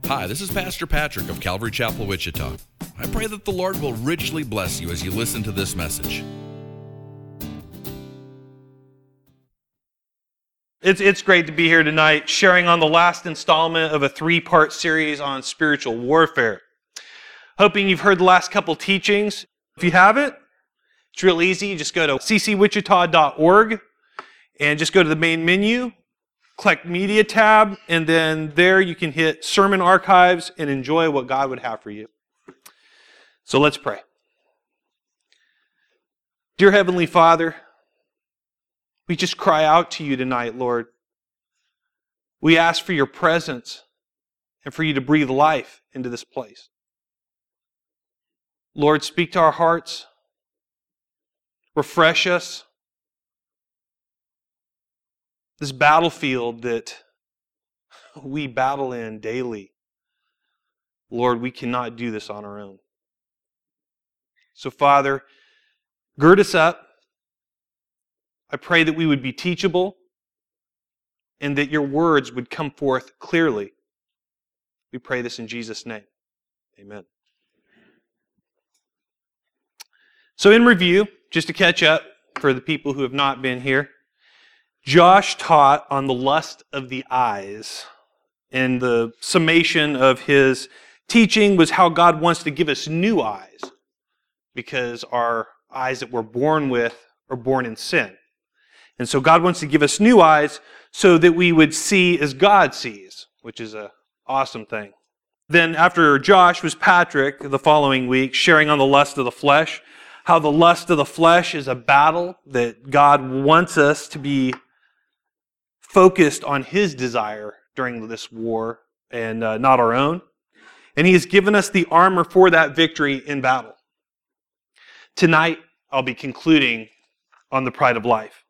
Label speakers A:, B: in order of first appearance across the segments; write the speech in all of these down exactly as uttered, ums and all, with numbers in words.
A: Hi, this is Pastor Patrick of Calvary Chapel, Wichita. I pray that the Lord will richly bless you as you listen to this message.
B: It's it's great to be here tonight, sharing on the last installment of a three-part series on spiritual warfare. Hoping you've heard the last couple teachings. If you haven't, it's real easy. You just go to c c wichita dot org and just go to the main menu, click Media tab, and then there you can hit Sermon Archives and enjoy what God would have for you. So let's pray. Dear Heavenly Father, we just cry out to you tonight, Lord. We ask for your presence and for you to breathe life into this place. Lord, speak to our hearts. Refresh us. This battlefield that we battle in daily, Lord, we cannot do this on our own. So, Father, gird us up. I pray that we would be teachable and that your words would come forth clearly. We pray this in Jesus' name. Amen. So in review, just to catch up for the people who have not been here, Josh taught on the lust of the eyes. And the summation of his teaching was how God wants to give us new eyes because our eyes that we're born with are born in sin. And so God wants to give us new eyes so that we would see as God sees, which is an awesome thing. Then after Josh was Patrick the following week, sharing on the lust of the flesh, how the lust of the flesh is a battle that God wants us to be focused on His desire during this war and uh, not our own. And He has given us the armor for that victory in battle. Tonight, I'll be concluding on the pride of life.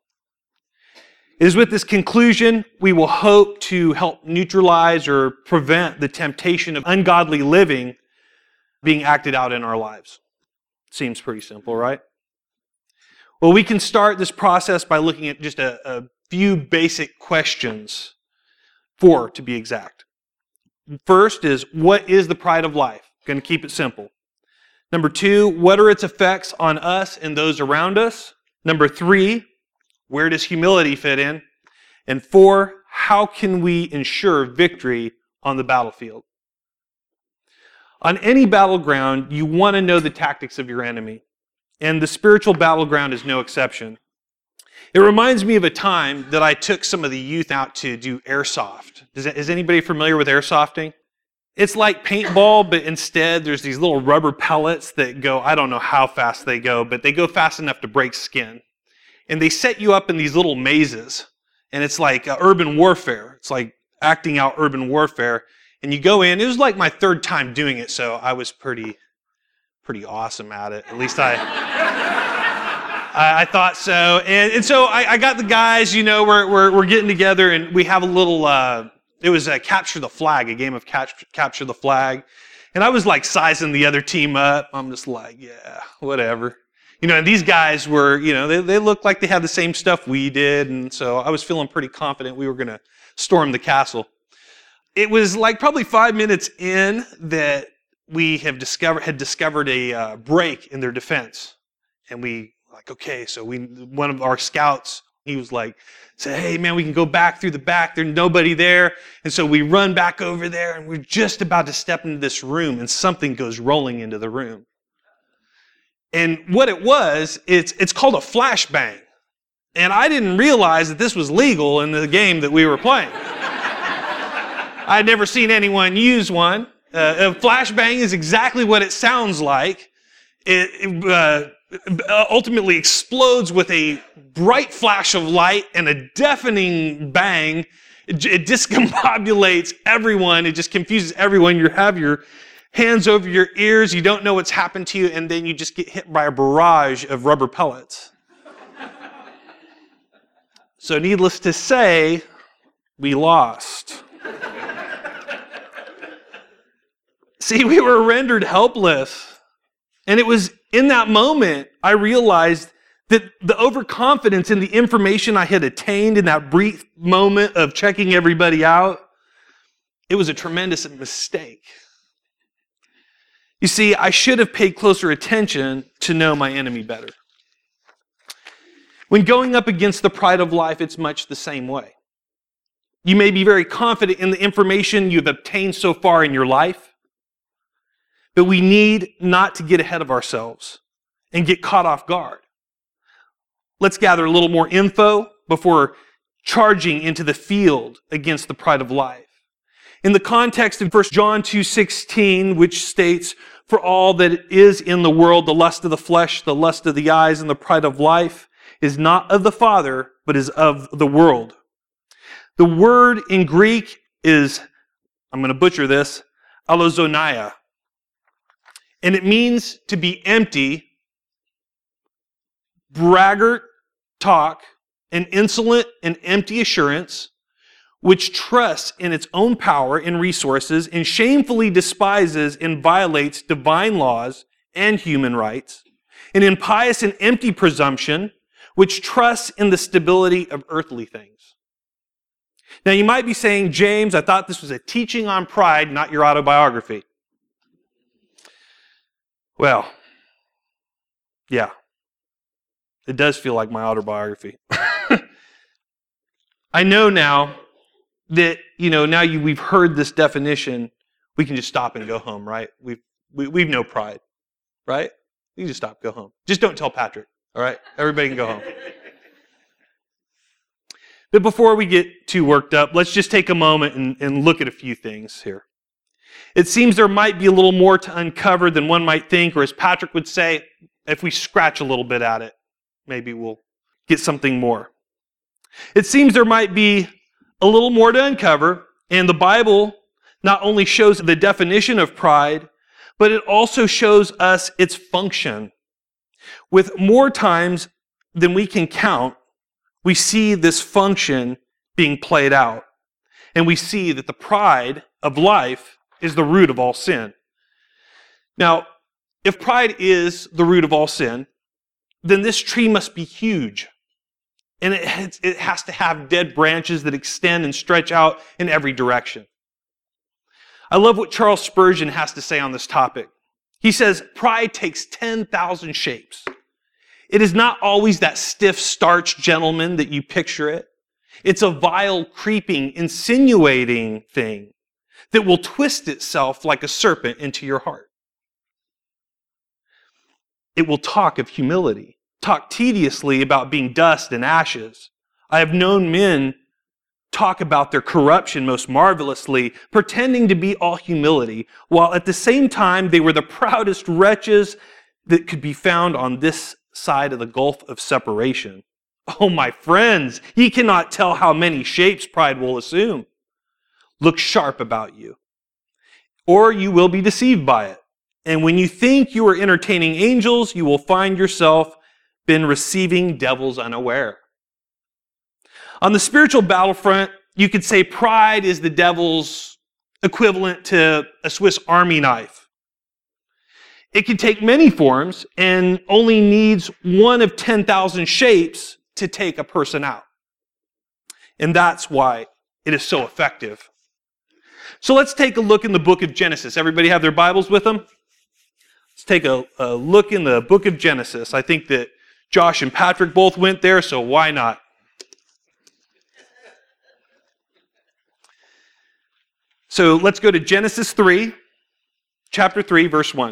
B: It is with this conclusion we will hope to help neutralize or prevent the temptation of ungodly living being acted out in our lives. Seems pretty simple, right? Well, we can start this process by looking at just a, a few basic questions, four to be exact. First is, what is the pride of life? I'm going to keep it simple. Number two, what are its effects on us and those around us? Number three, where does humility fit in? And four, how can we ensure victory on the battlefield? On any battleground, you want to know the tactics of your enemy. And the spiritual battleground is no exception. It reminds me of a time that I took some of the youth out to do airsoft. Is, is anybody familiar with airsofting? It's like paintball, but instead there's these little rubber pellets that go, I don't know how fast they go, but they go fast enough to break skin. And they set you up in these little mazes. And it's like uh, urban warfare. It's like acting out urban warfare. And you go in. It was like my third time doing it, so I was pretty pretty awesome at it. At least I I, I thought so. And, and so I, I got the guys, you know, we're, we're, we're getting together, and we have a little, uh, it was a Capture the Flag, a game of catch, Capture the Flag. And I was like sizing the other team up. I'm just like, yeah, whatever. You know, and these guys were, you know, they, they looked like they had the same stuff we did. And so I was feeling pretty confident we were going to storm the castle. It was like probably five minutes in that we have discovered had discovered a uh, break in their defense. And we like, okay, so we one of our scouts, he was like, said, hey man, we can go back through the back. There's nobody there. And so we run back over there, and we're just about to step into this room, and something goes rolling into the room. And what it was, it's it's called a flashbang. And I didn't realize that this was legal in the game that we were playing. I'd never seen anyone use one. Uh, a flashbang is exactly what it sounds like. It, it uh, ultimately explodes with a bright flash of light and a deafening bang. It, it discombobulates everyone. It just confuses everyone. You have your hands over your ears. You don't know what's happened to you, and then you just get hit by a barrage of rubber pellets. So needless to say, we lost. See, we were rendered helpless. And it was in that moment I realized that the overconfidence in the information I had attained in that brief moment of checking everybody out, it was a tremendous mistake. You see, I should have paid closer attention to know my enemy better. When going up against the pride of life, it's much the same way. You may be very confident in the information you've obtained so far in your life, but we need not to get ahead of ourselves and get caught off guard. Let's gather a little more info before charging into the field against the pride of life. In the context of First John two sixteen, which states, "For all that is in the world, the lust of the flesh, the lust of the eyes, and the pride of life, is not of the Father, but is of the world." The word in Greek is, I'm going to butcher this, allozonia. And it means to be empty, braggart talk, an insolent and empty assurance, which trusts in its own power and resources and shamefully despises and violates divine laws and human rights, an impious and empty presumption, which trusts in the stability of earthly things. Now you might be saying, James, I thought this was a teaching on pride, not your autobiography. Well, yeah, it does feel like my autobiography. I know now that, you know, now you, we've heard this definition, we can just stop and go home, right? We've, we, we've no pride, right? You can just stop, go home. Just don't tell Patrick, all right? Everybody can go home. But before we get too worked up, let's just take a moment and, and look at a few things here. It seems there might be a little more to uncover than one might think, or as Patrick would say, if we scratch a little bit at it, maybe we'll get something more. It seems there might be a little more to uncover, and the Bible not only shows the definition of pride, but it also shows us its function. With more times than we can count, we see this function being played out. And we see that the pride of life is the root of all sin. Now, if pride is the root of all sin, then this tree must be huge. And it has, it has to have dead branches that extend and stretch out in every direction. I love what Charles Spurgeon has to say on this topic. He says, pride takes ten thousand shapes. It is not always that stiff, starched gentleman that you picture it. It's a vile, creeping, insinuating thing that will twist itself like a serpent into your heart. It will talk of humility, talk tediously about being dust and ashes. I have known men talk about their corruption most marvelously, pretending to be all humility, while at the same time they were the proudest wretches that could be found on this side of the gulf of separation. Oh, my friends, ye cannot tell how many shapes pride will assume. Look sharp about you, or you will be deceived by it. And when you think you are entertaining angels, you will find yourself been receiving devils unaware. On the spiritual battlefront, you could say pride is the devil's equivalent to a Swiss Army knife. It can take many forms and only needs one of ten thousand shapes to take a person out. And that's why it is so effective. So let's take a look in the book of Genesis. Everybody have their Bibles with them? Let's take a, a look in the book of Genesis. I think that Josh and Patrick both went there, so why not? So let's go to Genesis three, chapter three, verse one.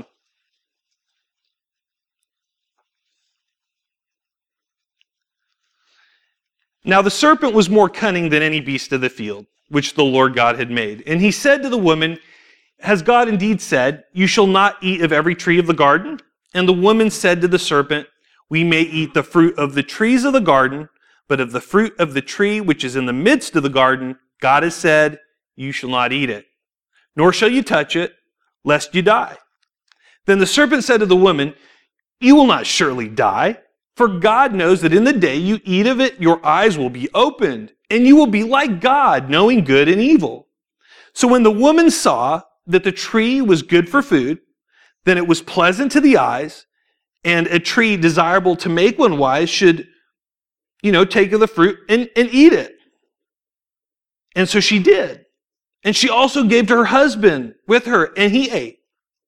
B: Now the serpent was more cunning than any beast of the field, which the Lord God had made. And he said to the woman, has God indeed said, you shall not eat of every tree of the garden? And the woman said to the serpent, we may eat the fruit of the trees of the garden, but of the fruit of the tree which is in the midst of the garden, God has said, you shall not eat it, nor shall you touch it, lest you die. Then the serpent said to the woman, you will not surely die. For God knows that in the day you eat of it, your eyes will be opened, and you will be like God, knowing good and evil. So when the woman saw that the tree was good for food, then it was pleasant to the eyes, and a tree desirable to make one wise, should, you know, take of the fruit and, and eat it. And so she did, And she also gave to her husband with her, and he ate.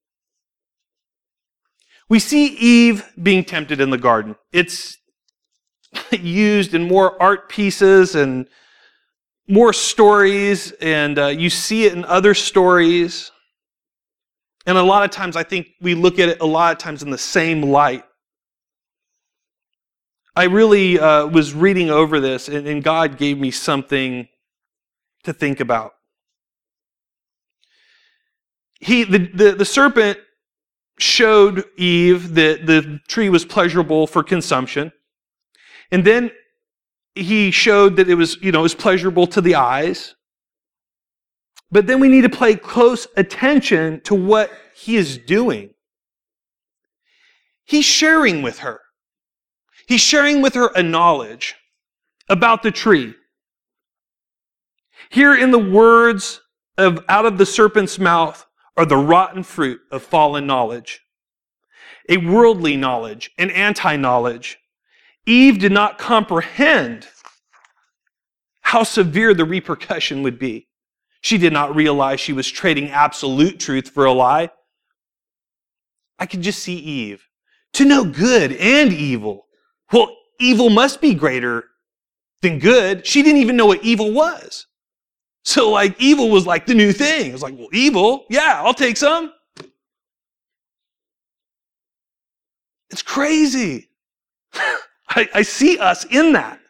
B: We see Eve being tempted in the garden. It's used in more art pieces and more stories, and uh, you see it in other stories. And a lot of times I think we look at it a lot of times in the same light. I really uh, was reading over this, and, and God gave me something to think about. He, the, the, the serpent showed Eve that the tree was pleasurable for consumption. And then he showed that it was, you know, it was pleasurable to the eyes. But then we need to pay close attention to what he is doing. He's sharing with her. He's sharing with her a knowledge about the tree. Here in the words of out of the serpent's mouth are the rotten fruit of fallen knowledge, a worldly knowledge, an anti-knowledge. Eve did not comprehend how severe the repercussion would be. She did not realize she was trading absolute truth for a lie. I could just see Eve. To know good and evil. Well, evil must be greater than good. She didn't even know what evil was. So like evil was like the new thing. It was like, well, evil, yeah, I'll take some. It's crazy. I, I see us in that.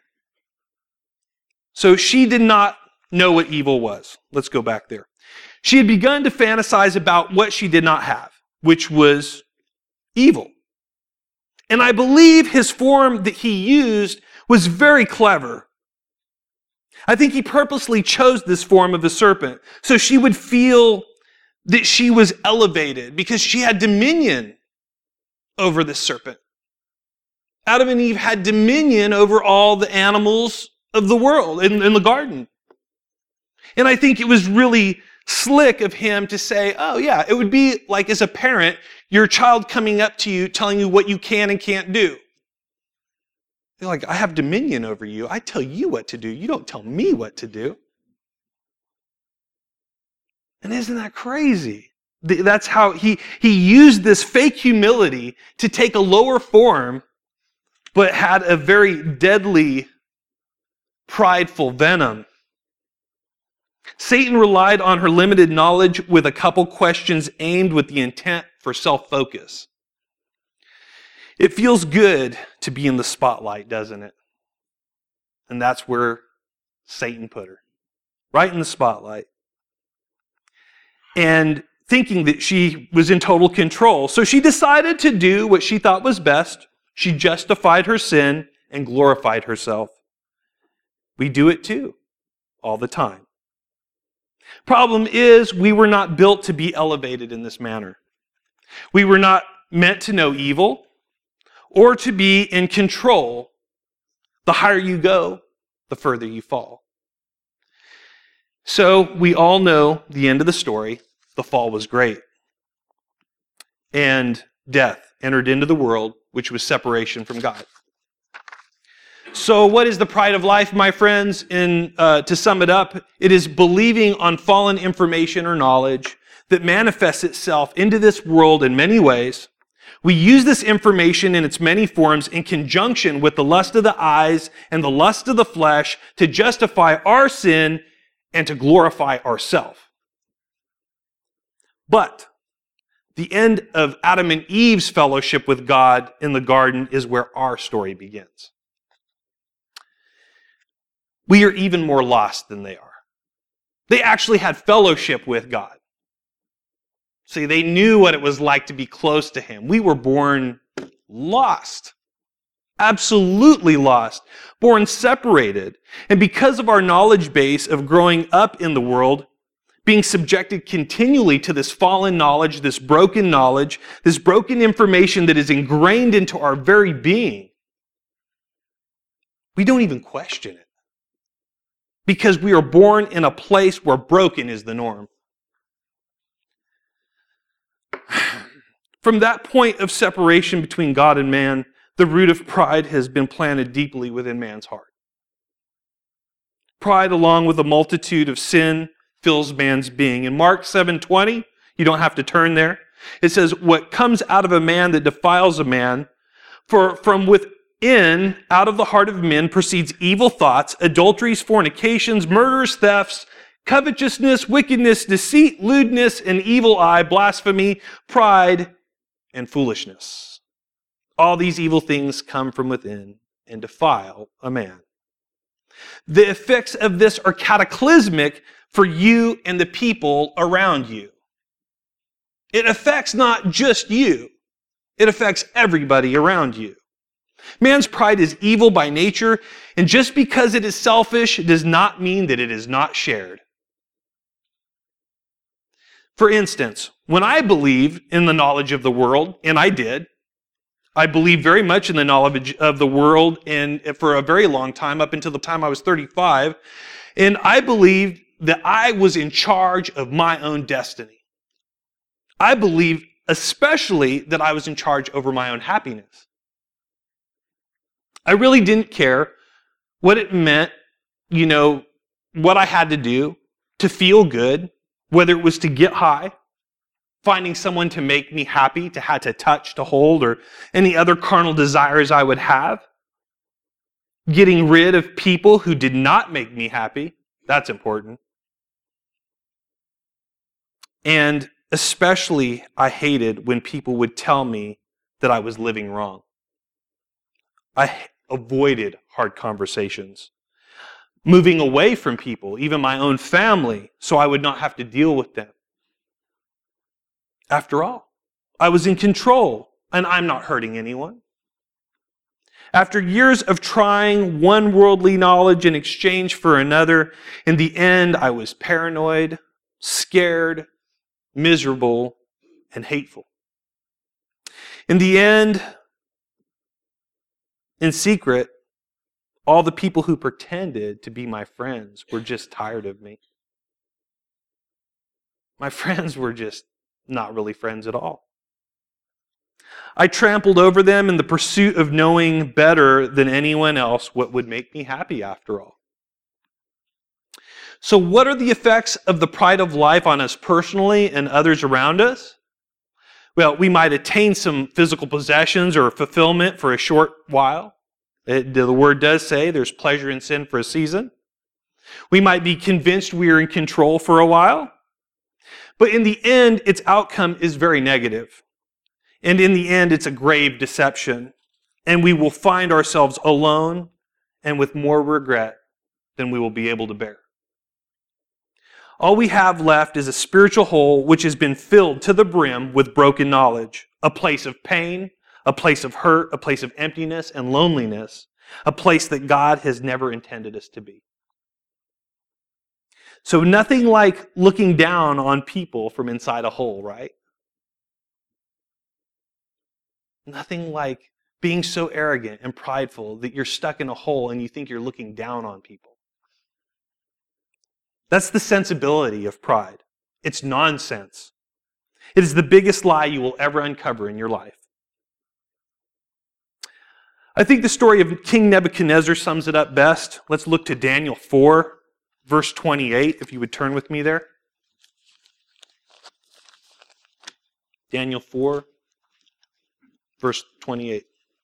B: So she did not know what evil was. Let's go back there. She had begun to fantasize about what she did not have, which was evil. And I believe his form that he used was very clever. I think he purposely chose this form of the serpent so she would feel that she was elevated because she had dominion over this serpent. Adam and Eve had dominion over all the animals of the world in, in the garden. And I think it was really slick of him to say, oh yeah, it would be like as a parent, your child coming up to you, telling you what you can and can't do. They're like, I have dominion over you. I tell you what to do. You don't tell me what to do. And isn't that crazy? That's how he, he used this fake humility to take a lower form, but had a very deadly, prideful venom. Satan relied on her limited knowledge with a couple questions aimed with the intent for self-focus. It feels good to be in the spotlight, doesn't it? And that's where Satan put her, right in the spotlight. And thinking that she was in total control. So she decided to do what she thought was best. She justified her sin and glorified herself. We do it too, all the time. Problem is, we were not built to be elevated in this manner. We were not meant to know evil or to be in control. The higher you go, the further you fall. So we all know the end of the story. The fall was great. And death entered into the world, which was separation from God. So what is the pride of life, my friends? In, uh, to sum it up, it is believing on fallen information or knowledge that manifests itself into this world in many ways. We use this information in its many forms in conjunction with the lust of the eyes and the lust of the flesh to justify our sin and to glorify ourselves. But the end of Adam and Eve's fellowship with God in the garden is where our story begins. We are even more lost than they are. They actually had fellowship with God. See, they knew what it was like to be close to Him. We were born lost. Absolutely lost. Born separated. And because of our knowledge base of growing up in the world, being subjected continually to this fallen knowledge, this broken knowledge, this broken information that is ingrained into our very being, we don't even question it. Because we are born in a place where broken is the norm. From that point of separation between God and man, the root of pride has been planted deeply within man's heart. Pride, along with a multitude of sin, fills man's being. In Mark seven twenty, you don't have to turn there. It says, what comes out of a man that defiles a man, for from within, out of the heart of men, proceeds evil thoughts, adulteries, fornications, murders, thefts, covetousness, wickedness, deceit, lewdness, an evil eye, blasphemy, pride, and foolishness. All these evil things come from within and defile a man. The effects of this are cataclysmic for you and the people around you. It affects not just you. It affects everybody around you. Man's pride is evil by nature, and just because it is selfish does not mean that it is not shared. For instance, when I believed in the knowledge of the world, and I did, I believed very much in the knowledge of the world and for a very long time, up until the time I was thirty-five, and I believed that I was in charge of my own destiny. I believed especially that I was in charge over my own happiness. I really didn't care what it meant, you know, what I had to do to feel good, whether it was to get high, finding someone to make me happy, to have to touch, to hold, or any other carnal desires I would have. Getting rid of people who did not make me happy, that's important. And especially, I hated when people would tell me that I was living wrong. I avoided hard conversations, moving away from people, even my own family, so I would not have to deal with them. After all, I was in control, and I'm not hurting anyone. After years of trying one worldly knowledge in exchange for another, in the end, I was paranoid, scared, miserable, and hateful. In the end, in secret, all the people who pretended to be my friends were just tired of me. My friends were just not really friends at all. I trampled over them in the pursuit of knowing better than anyone else what would make me happy after all. So what are the effects of the pride of life on us personally and others around us? Well, we might attain some physical possessions or fulfillment for a short while. It, the word does say there's pleasure in sin for a season. We might be convinced we are in control for a while. But in the end, its outcome is very negative. And in the end, it's a grave deception. And we will find ourselves alone and with more regret than we will be able to bear. All we have left is a spiritual hole which has been filled to the brim with broken knowledge, a place of pain, a place of hurt, a place of emptiness and loneliness, a place that God has never intended us to be. So nothing like looking down on people from inside a hole, right? Nothing like being so arrogant and prideful that you're stuck in a hole and you think you're looking down on people. That's the sensibility of pride. It's nonsense. It is the biggest lie you will ever uncover in your life. I think the story of King Nebuchadnezzar sums it up best. Let's look to Daniel four, verse twenty-eight, if you would turn with me there. Daniel four, verse twenty-eight.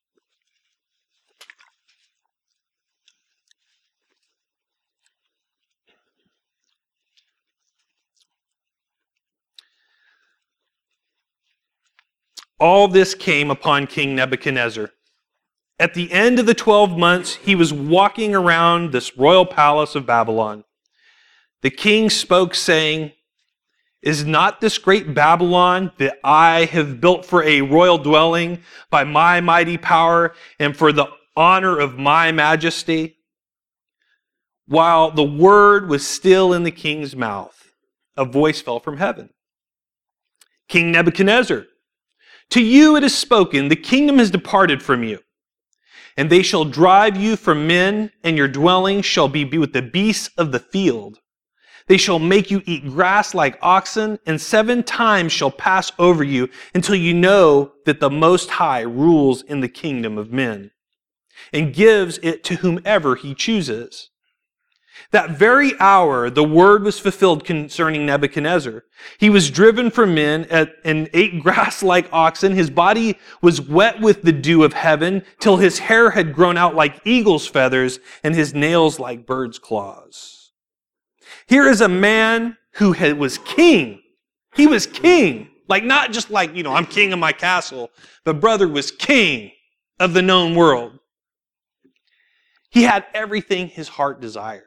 B: All this came upon King Nebuchadnezzar. At the end of the twelve months, he was walking around this royal palace of Babylon. The king spoke, saying, "Is not this great Babylon that I have built for a royal dwelling by my mighty power and for the honor of my majesty?" While the word was still in the king's mouth, a voice fell from heaven. "King Nebuchadnezzar, to you it is spoken, the kingdom has departed from you. And they shall drive you from men, and your dwelling shall be with the beasts of the field. They shall make you eat grass like oxen, and seven times shall pass over you until you know that the Most High rules in the kingdom of men, and gives it to whomever he chooses. That very hour, the word was fulfilled concerning Nebuchadnezzar. He was driven from men at, and ate grass like oxen. His body was wet with the dew of heaven, till his hair had grown out like eagle's feathers, and his nails like bird's claws. Here is a man who had, was king. He was king. Like, not just like, you know, I'm king of my castle. But brother was king of the known world. He had everything his heart desired.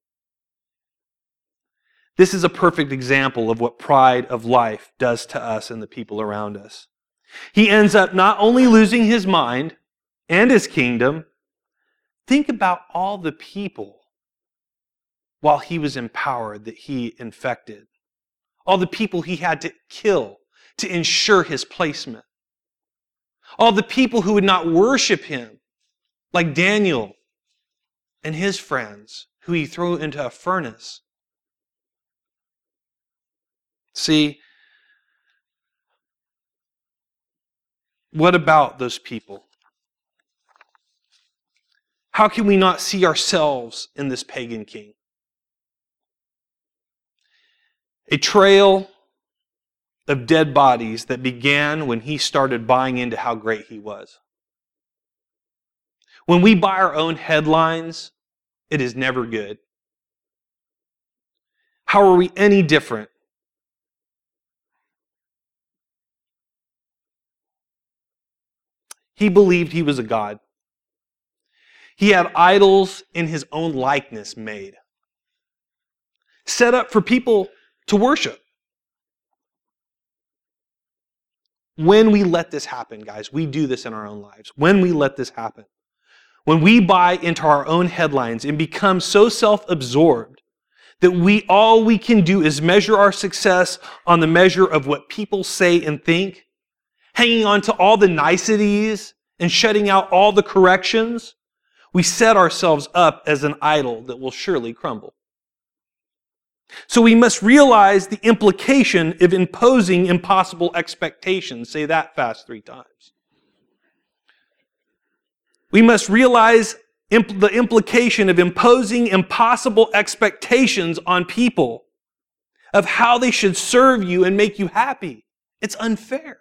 B: This is a perfect example of what pride of life does to us and the people around us. He ends up not only losing his mind and his kingdom, think about all the people while he was empowered that he infected. All the people he had to kill to ensure his placement. All the people who would not worship him, like Daniel and his friends, who he threw into a furnace. See, what about those people? How can we not see ourselves in this pagan king? A trail of dead bodies that began when he started buying into how great he was. When we buy our own headlines, it is never good. How are we any different? He believed he was a god. He had idols in his own likeness made, set up for people to worship. When we let this happen, guys, we do this in our own lives. When we let this happen, when we buy into our own headlines and become so self-absorbed that we all we can do is measure our success on the measure of what people say and think, hanging on to all the niceties and shutting out all the corrections, we set ourselves up as an idol that will surely crumble. So we must realize the implication of imposing impossible expectations. Say that fast three times. We must realize imp- the implication of imposing impossible expectations on people of how they should serve you and make you happy. It's unfair.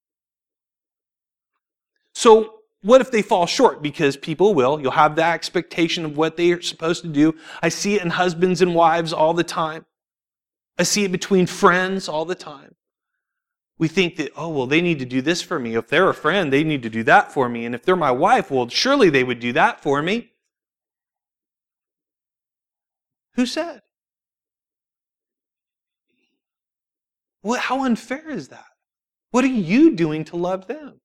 B: So what if they fall short? Because people will. You'll have that expectation of what they are supposed to do. I see it in husbands and wives all the time. I see it between friends all the time. We think that, oh, well, they need to do this for me. If they're a friend, they need to do that for me. And if they're my wife, well, surely they would do that for me. Who said? What, how unfair is that? What are you doing to love them?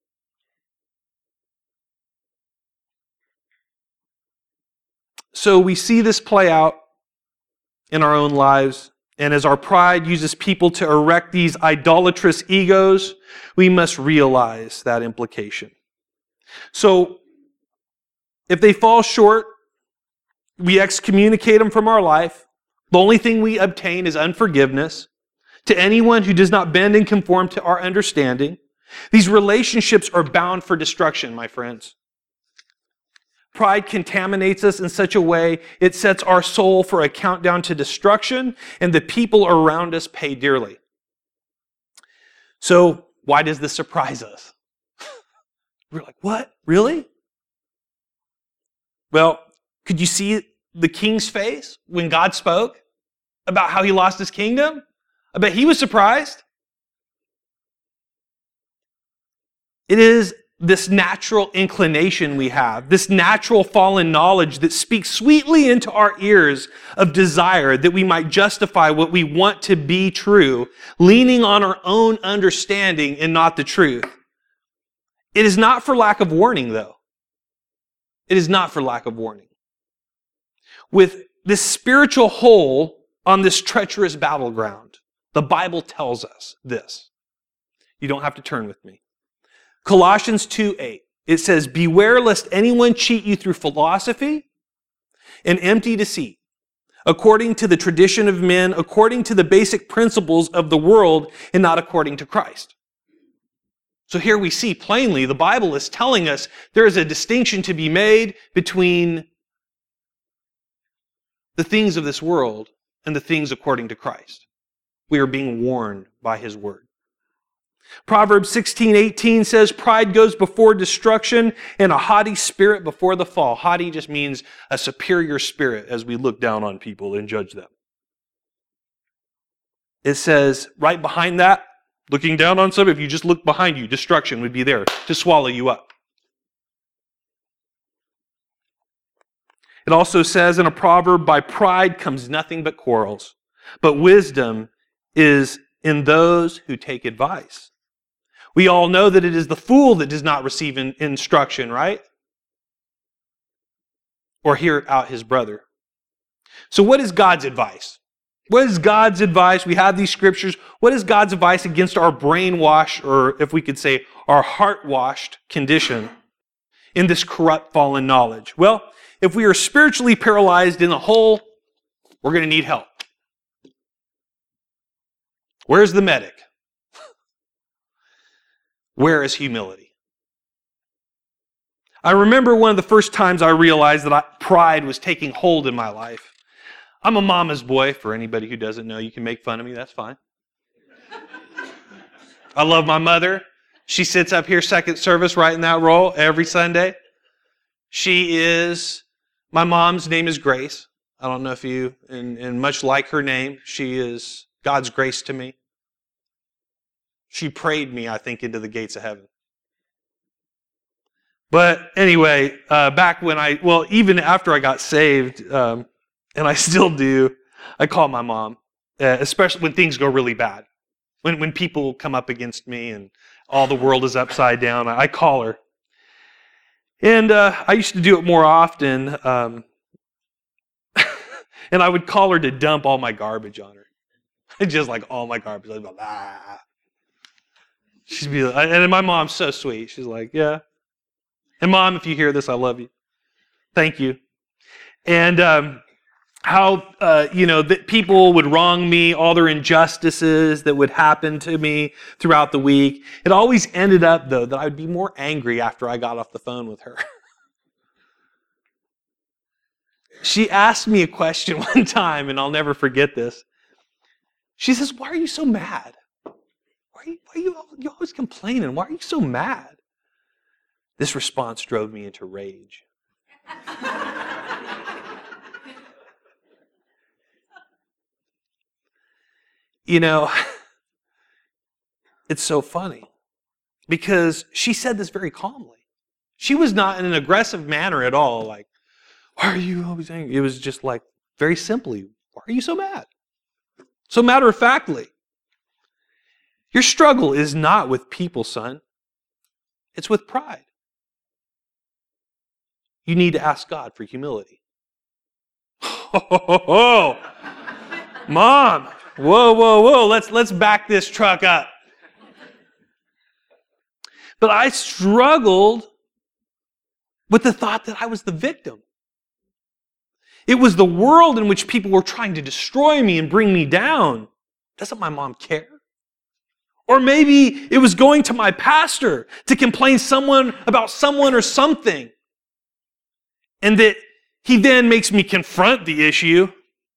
B: So we see this play out in our own lives. And as our pride uses people to erect these idolatrous egos, we must realize that implication. So if they fall short, we excommunicate them from our life. The only thing we obtain is unforgiveness to anyone who does not bend and conform to our understanding. These relationships are bound for destruction, my friends. Pride contaminates us in such a way it sets our soul for a countdown to destruction, and the people around us pay dearly. So, why does this surprise us? We're like, what? Really? Well, could you see the king's face when God spoke about how he lost his kingdom? I bet he was surprised. It is this natural inclination we have, this natural fallen knowledge that speaks sweetly into our ears of desire that we might justify what we want to be true, leaning on our own understanding and not the truth. It is not for lack of warning, though. It is not for lack of warning. With this spiritual hole on this treacherous battleground, the Bible tells us this. You don't have to turn with me. Colossians two eight, it says, beware lest anyone cheat you through philosophy and empty deceit, according to the tradition of men, according to the basic principles of the world, and not according to Christ. So here we see plainly the Bible is telling us there is a distinction to be made between the things of this world and the things according to Christ. We are being warned by his word. Proverbs sixteen eighteen says, pride goes before destruction and a haughty spirit before the fall. Haughty just means a superior spirit as we look down on people and judge them. It says right behind that, looking down on some, if you just look behind you, destruction would be there to swallow you up. It also says in a proverb, by pride comes nothing but quarrels, but wisdom is in those who take advice. We all know that it is the fool that does not receive in- instruction, right? Or hear out his brother. So what is God's advice? What is God's advice? We have these scriptures. What is God's advice against our brainwashed, or if we could say, our heart-washed condition in this corrupt, fallen knowledge? Well, if we are spiritually paralyzed in the whole, we're going to need help. Where's the medic? Where is humility? I remember one of the first times I realized that I, pride was taking hold in my life. I'm a mama's boy. For anybody who doesn't know, you can make fun of me. That's fine. I love my mother. She sits up here second service right in that role every Sunday. She is, my mom's name is Grace. I don't know if you, and, and much like her name, she is God's grace to me. She prayed me, I think, into the gates of heaven. But anyway, uh, back when I, well, even after I got saved, um, and I still do, I call my mom, uh, especially when things go really bad. When when people come up against me and all the world is upside down, I, I call her. And uh, I used to do it more often, um, and I would call her to dump all my garbage on her. Just like all my garbage. I'd be like, ah. She'd be like, and my mom's so sweet. She's like, yeah. And Mom, if you hear this, I love you. Thank you. And um, how, uh, you know, that people would wrong me, all their injustices that would happen to me throughout the week. It always ended up, though, that I would be more angry after I got off the phone with her. She asked me a question one time, and I'll never forget this. She says, why are you so mad? Why are you, why are you you're always complaining? Why are you so mad? This response drove me into rage. You know, it's so funny because she said this very calmly. She was not in an aggressive manner at all, like, why are you always angry? It was just like, very simply, why are you so mad? So matter-of-factly, your struggle is not with people, son. It's with pride. You need to ask God for humility. Oh, Mom, whoa, whoa, whoa, let's, let's back this truck up. But I struggled with the thought that I was the victim. It was the world in which people were trying to destroy me and bring me down. Doesn't my mom care? Or maybe it was going to my pastor to complain someone about someone or something. And that he then makes me confront the issue.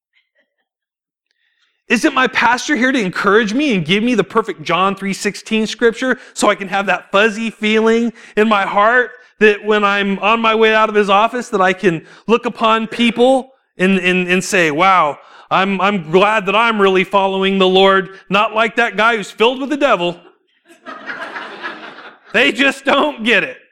B: Isn't my pastor here to encourage me and give me the perfect John three sixteen scripture so I can have that fuzzy feeling in my heart that when I'm on my way out of his office that I can look upon people and, and, and say, wow, I'm, I'm glad that I'm really following the Lord, not like that guy who's filled with the devil. They just don't get it.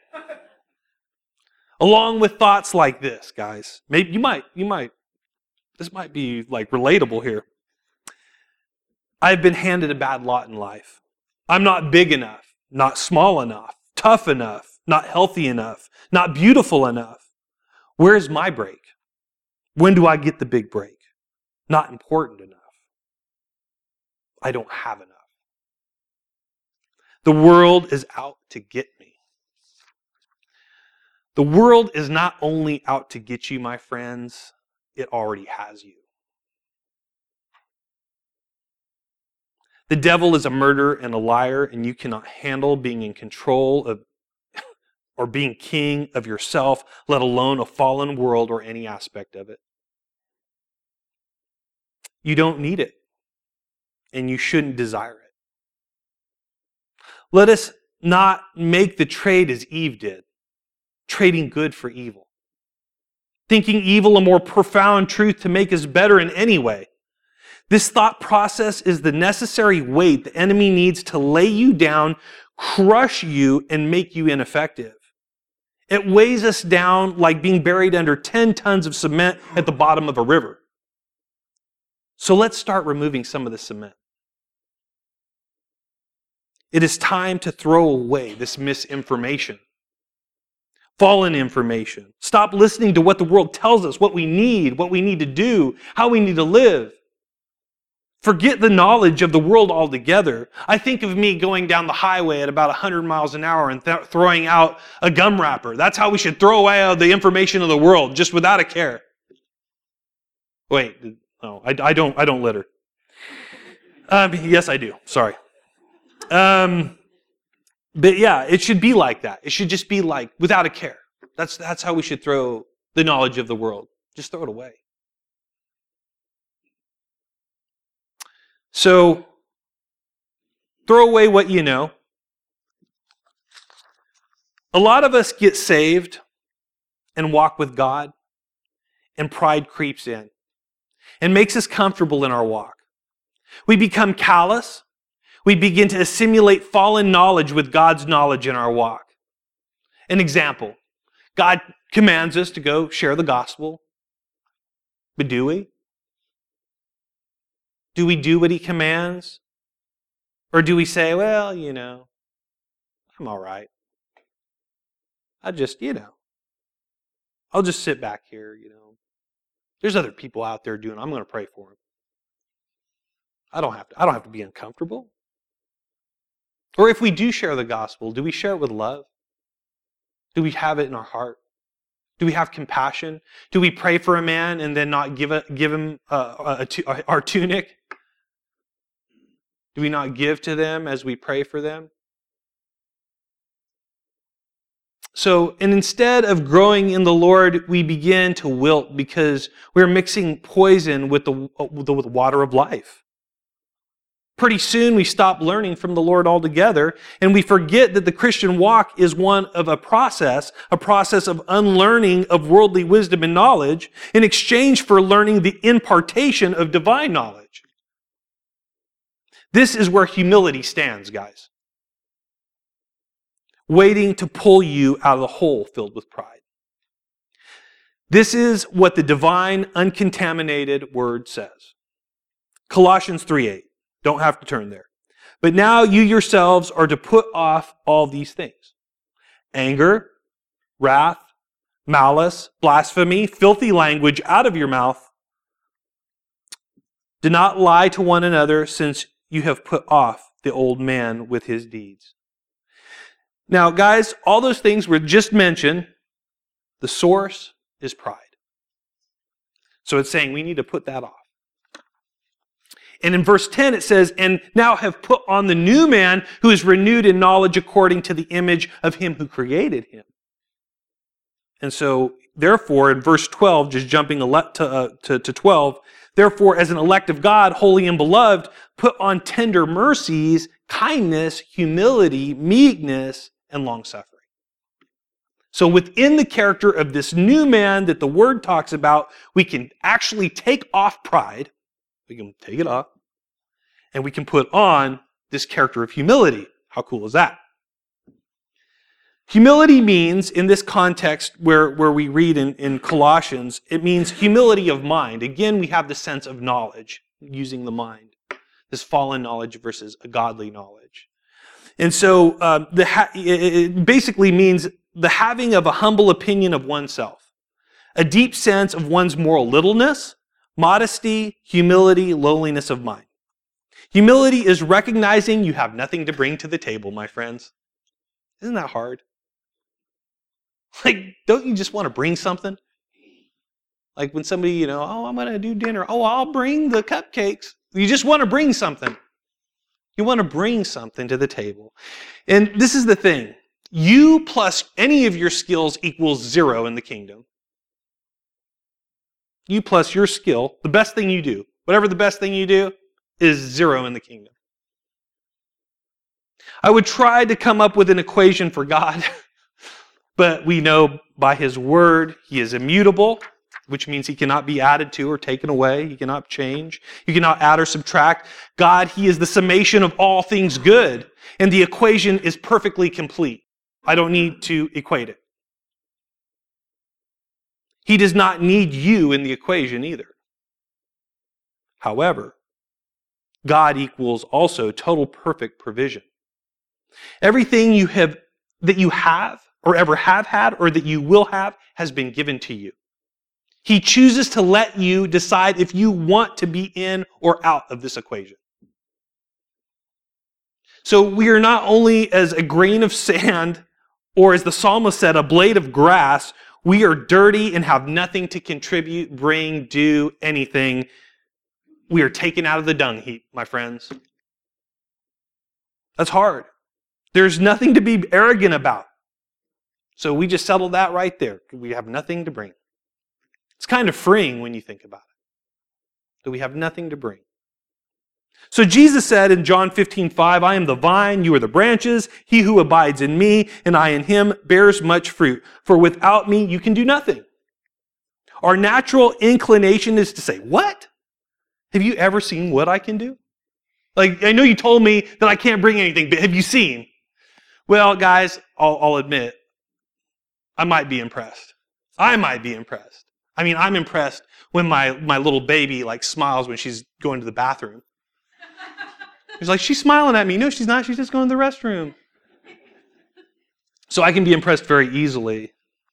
B: Along with thoughts like this, guys. Maybe you might, you might, this might be like relatable here. I've been handed a bad lot in life. I'm not big enough, not small enough, tough enough, not healthy enough, not beautiful enough. Where's my break? When do I get the big break? Not important enough. I don't have enough. The world is out to get me. The world is not only out to get you, my friends, it already has you. The devil is a murderer and a liar, and you cannot handle being in control of or being king of yourself, let alone a fallen world or any aspect of it. You don't need it, and you shouldn't desire it. Let us not make the trade as Eve did, trading good for evil, thinking evil a more profound truth to make us better in any way. This thought process is the necessary weight the enemy needs to lay you down, crush you, and make you ineffective. It weighs us down like being buried under ten tons of cement at the bottom of a river. So let's start removing some of the cement. It is time to throw away this misinformation, fallen information. Stop listening to what the world tells us, what we need, what we need to do, how we need to live. Forget the knowledge of the world altogether. I think of me going down the highway at about one hundred miles an hour and th- throwing out a gum wrapper. That's how we should throw away the information of the world, just without a care. Wait, no, I, I don't. I don't litter. Um, yes, I do. Sorry. Um, but yeah, it should be like that. It should just be like without a care. That's that's how we should throw the knowledge of the world. Just throw it away. So, throw away what you know. A lot of us get saved and walk with God, and pride creeps in and makes us comfortable in our walk. We become callous. We begin to assimilate fallen knowledge with God's knowledge in our walk. An example, God commands us to go share the gospel, but do we? Do we do what he commands? Or do we say, well, you know, I'm all right. I just, you know, I'll just sit back here, you know. There's other people out there doing it. I'm going to pray for them. I don't have to, I don't have to be uncomfortable. Or if we do share the gospel, do we share it with love? Do we have it in our heart? Do we have compassion? Do we pray for a man and then not give, a, give him a, a, a, our tunic? Do we not give to them as we pray for them? So, and instead of growing in the Lord, we begin to wilt because we're mixing poison with the, with the water of life. Pretty soon we stop learning from the Lord altogether, and we forget that the Christian walk is one of a process, a process of unlearning of worldly wisdom and knowledge in exchange for learning the impartation of divine knowledge. This is where humility stands, guys. Waiting to pull you out of the hole filled with pride. This is what the divine, uncontaminated word says. Colossians three eight. Don't have to turn there. But now you yourselves are to put off all these things. Anger, wrath, malice, blasphemy, filthy language out of your mouth. Do not lie to one another, since you have put off the old man with his deeds. Now, guys, all those things were just mentioned. The source is pride. So it's saying we need to put that off. And in verse ten it says, and now have put on the new man who is renewed in knowledge according to the image of him who created him. And so, therefore, in verse twelve, just jumping to, uh, to, to twelve, therefore, as an elect of God, holy and beloved, put on tender mercies, kindness, humility, meekness, and long-suffering. So within the character of this new man that the Word talks about, we can actually take off pride. We can take it off, and we can put on this character of humility. How cool is that? Humility means, in this context where, where we read in, in Colossians, it means humility of mind. Again, we have the sense of knowledge, using the mind. This fallen knowledge versus a godly knowledge. And so um, the ha- it basically means the having of a humble opinion of oneself, a deep sense of one's moral littleness, modesty, humility, lowliness of mind. Humility is recognizing you have nothing to bring to the table, my friends. Isn't that hard? Like, don't you just want to bring something? Like when somebody, you know, oh, I'm going to do dinner. Oh, I'll bring the cupcakes. You just want to bring something. You want to bring something to the table. And this is the thing. You plus any of your skills equals zero in the kingdom. You plus your skill, the best thing you do, whatever the best thing you do, is zero in the kingdom. I would try to come up with an equation for God, but we know by His word He is immutable, which means He cannot be added to or taken away. He cannot change. You cannot add or subtract. God, He is the summation of all things good, and the equation is perfectly complete. I don't need to equate it. He does not need you in the equation either. However, God equals also total perfect provision. Everything you have that you have or ever have had or that you will have has been given to you. He chooses to let you decide if you want to be in or out of this equation. So we are not only as a grain of sand, or as the psalmist said, a blade of grass. We are dirty and have nothing to contribute, bring, do anything. We are taken out of the dung heap, my friends. That's hard. There's nothing to be arrogant about. So we just settled that right there. We have nothing to bring. It's kind of freeing when you think about it. That we have nothing to bring. So Jesus said in John fifteen five, I am the vine, you are the branches. He who abides in me and I in him bears much fruit. For without me you can do nothing. Our natural inclination is to say, what? Have you ever seen what I can do? Like, I know you told me that I can't bring anything, but have you seen? Well, guys, I'll, I'll admit, I might be impressed. I might be impressed. I mean, I'm impressed when my, my little baby like smiles when she's going to the bathroom. She's like, she's smiling at me. No, she's not. She's just going to the restroom. So I can be impressed very easily.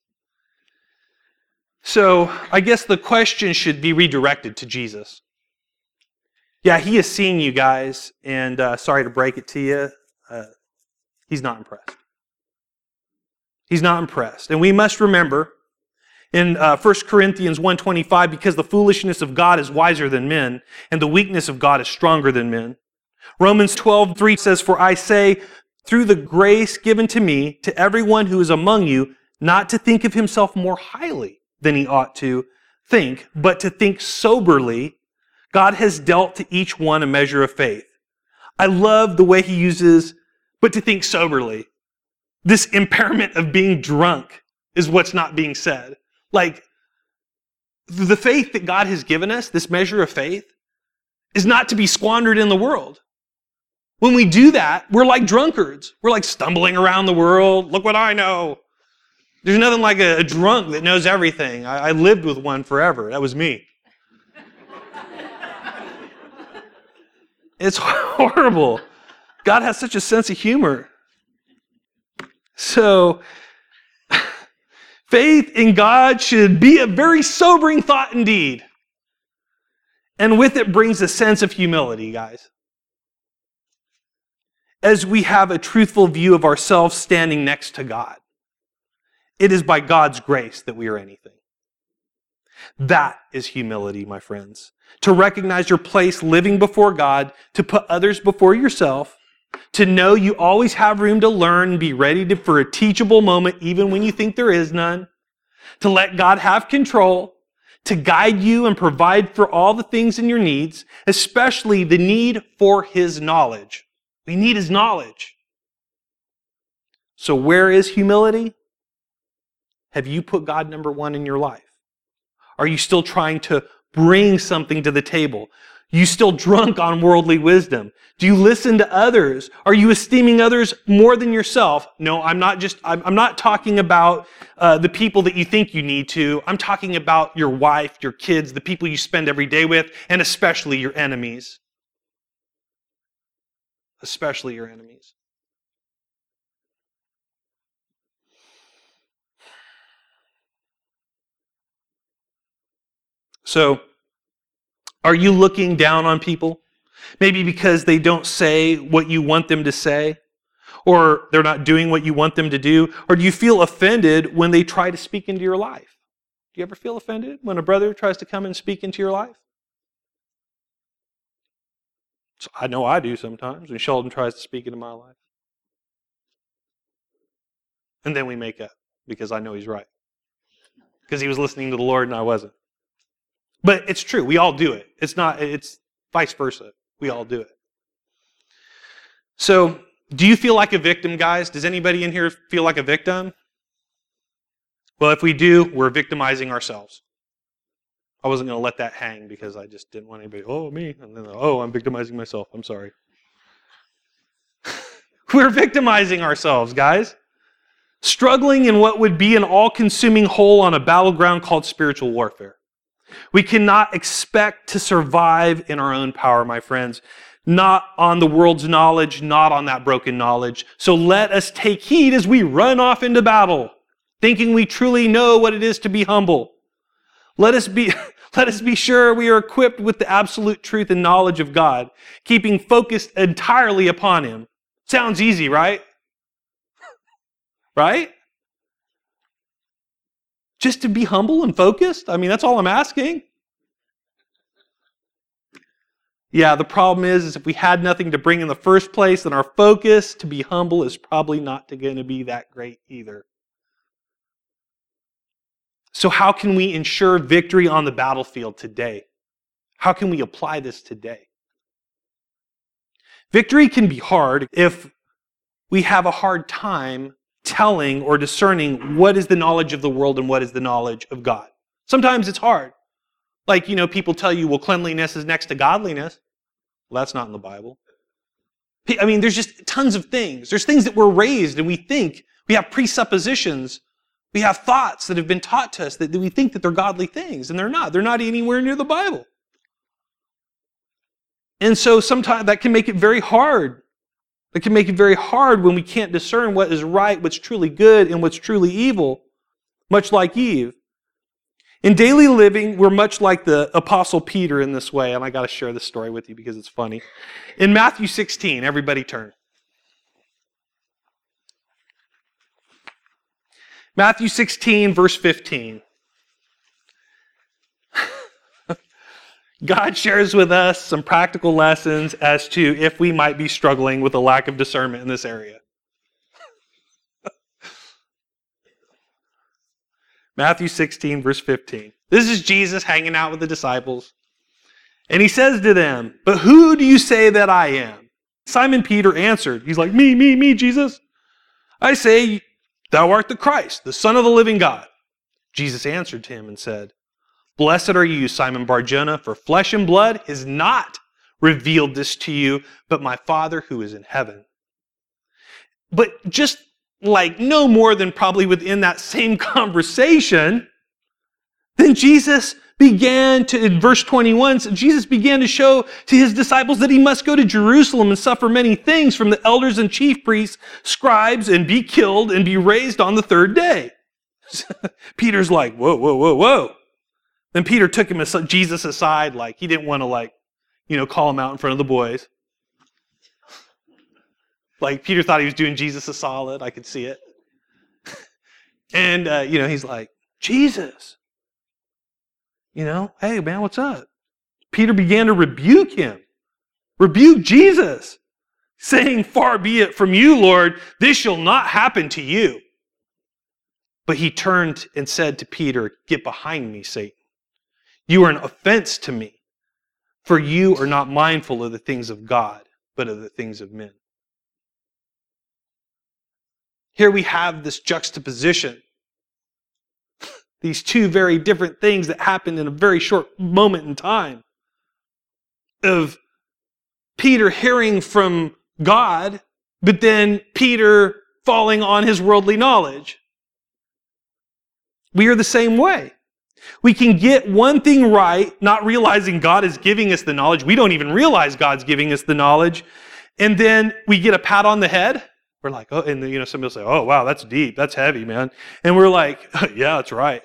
B: So I guess the question should be redirected to Jesus. Yeah, He is seeing you guys, and uh, sorry to break it to you, uh, He's not impressed. He's not impressed. And we must remember in uh, First Corinthians one twenty-five, because the foolishness of God is wiser than men, and the weakness of God is stronger than men. Romans twelve three says, for I say, through the grace given to me, to everyone who is among you, not to think of himself more highly than he ought to think, but to think soberly. God has dealt to each one a measure of faith. I love the way He uses, but to think soberly. This impairment of being drunk is what's not being said. Like, the faith that God has given us, this measure of faith, is not to be squandered in the world. When we do that, we're like drunkards. We're like stumbling around the world. Look what I know. There's nothing like a, a drunk that knows everything. I, I lived with one forever. That was me. It's horrible. God has such a sense of humor. So, faith in God should be a very sobering thought indeed. And with it brings a sense of humility, guys. As we have a truthful view of ourselves standing next to God. It is by God's grace that we are anything. That is humility, my friends. To recognize your place living before God, to put others before yourself, to know you always have room to learn and be ready to, for a teachable moment even when you think there is none, to let God have control, to guide you and provide for all the things in your needs, especially the need for His knowledge. We need His knowledge. So where is humility? Have you put God number one in your life? Are you still trying to bring something to the table? Are you still drunk on worldly wisdom? Do you listen to others? Are you esteeming others more than yourself? No, I'm not just, I'm, I'm not talking about uh, the people that you think you need to. I'm talking about your wife, your kids, the people you spend every day with, and especially your enemies. Especially your enemies. So, are you looking down on people? Maybe because they don't say what you want them to say, or they're not doing what you want them to do, or do you feel offended when they try to speak into your life? Do you ever feel offended when a brother tries to come and speak into your life? So I know I do sometimes when Sheldon tries to speak into my life. And then we make up because I know he's right. Because he was listening to the Lord and I wasn't. But it's true. We all do it. It's not, it's vice versa. We all do it. So, do you feel like a victim, guys? Does anybody in here feel like a victim? Well, if we do, we're victimizing ourselves. I wasn't going to let that hang because I just didn't want anybody, oh, me. And then, oh, I'm victimizing myself. I'm sorry. We're victimizing ourselves, guys. Struggling in what would be an all-consuming hole on a battleground called spiritual warfare. We cannot expect to survive in our own power, my friends. Not on the world's knowledge, not on that broken knowledge. So let us take heed as we run off into battle, thinking we truly know what it is to be humble. Let us be, let us be sure we are equipped with the absolute truth and knowledge of God, keeping focused entirely upon Him. Sounds easy, right? Right? Just to be humble and focused? I mean, that's all I'm asking. Yeah, the problem is, is if we had nothing to bring in the first place, then our focus to be humble is probably not going to be that great either. So how can we ensure victory on the battlefield today? How can we apply this today? Victory can be hard if we have a hard time telling or discerning what is the knowledge of the world and what is the knowledge of God. Sometimes it's hard. Like, you know, people tell you, well, cleanliness is next to godliness. Well, that's not in the Bible. I mean, there's just tons of things. There's things that we're raised and we think, we have presuppositions, we have thoughts that have been taught to us that we think that they're godly things, and they're not. They're not anywhere near the Bible. And so sometimes that can make it very hard. It can make it very hard when we can't discern what is right, what's truly good, and what's truly evil, much like Eve. In daily living, we're much like the Apostle Peter in this way, and I got to share this story with you because it's funny. In Matthew sixteen, everybody turn. Matthew sixteen, verse fifteen. God shares with us some practical lessons as to if we might be struggling with a lack of discernment in this area. Matthew sixteen, verse fifteen. This is Jesus hanging out with the disciples. And he says to them, "But who do you say that I am?" Simon Peter answered. He's like, me, me, me, Jesus. "I say, thou art the Christ, the Son of the living God." Jesus answered to him and said, "Blessed are you, Simon Bar-Jonah, for flesh and blood has not revealed this to you, but my Father who is in heaven." But just like no more than probably within that same conversation, then Jesus began to, in verse twenty-one, so Jesus began to show to his disciples that he must go to Jerusalem and suffer many things from the elders and chief priests, scribes, and be killed and be raised on the third day. Peter's like, whoa, whoa, whoa, whoa. Then Peter took him, Jesus aside, like he didn't want to like, you know, call him out in front of the boys. Like Peter thought he was doing Jesus a solid. I could see it. And, uh, you know, he's like, Jesus, you know, hey man, what's up? Peter began to rebuke him. Rebuke Jesus, saying, "Far be it from you, Lord, this shall not happen to you." But he turned and said to Peter, "Get behind me, Satan. You are an offense to me, for you are not mindful of the things of God, but of the things of men." Here we have this juxtaposition. These two very different things that happened in a very short moment in time. Of Peter hearing from God, but then Peter falling on his worldly knowledge. We are the same way. We can get one thing right, not realizing God is giving us the knowledge. We don't even realize God's giving us the knowledge. And then we get a pat on the head. We're like, oh, and then, you know, somebody will say, "Oh, wow, that's deep. That's heavy, man." And we're like, yeah, that's right.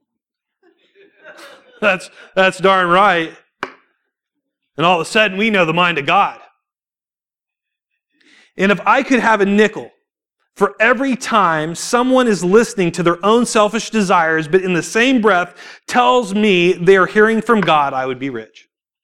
B: that's, that's darn right. And all of a sudden, we know the mind of God. And if I could have a nickel for every time someone is listening to their own selfish desires, but in the same breath tells me they are hearing from God, I would be rich.